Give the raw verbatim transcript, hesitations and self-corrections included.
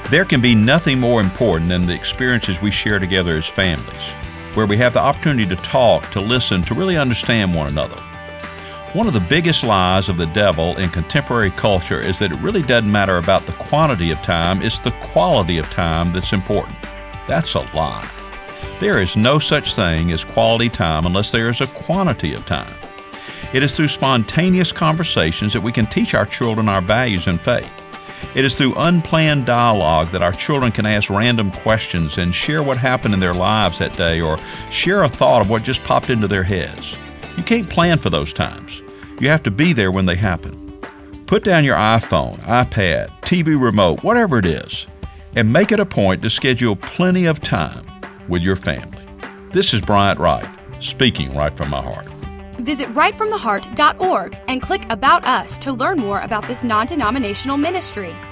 There can be nothing more important than the experiences we share together as families, where we have the opportunity to talk, to listen, to really understand one another. One of the biggest lies of the devil in contemporary culture is that it really doesn't matter about the quantity of time, it's the quality of time that's important. That's a lie. There is no such thing as quality time unless there is a quantity of time. It is through spontaneous conversations that we can teach our children our values and faith. It is through unplanned dialogue that our children can ask random questions and share what happened in their lives that day or share a thought of what just popped into their heads. You can't plan for those times. You have to be there when they happen. Put down your iPhone, iPad, T V remote, whatever it is, and make it a point to schedule plenty of time with your family. This is Bryant Wright, speaking right from my heart. Visit right from the heart dot org and click About Us to learn more about this non-denominational ministry.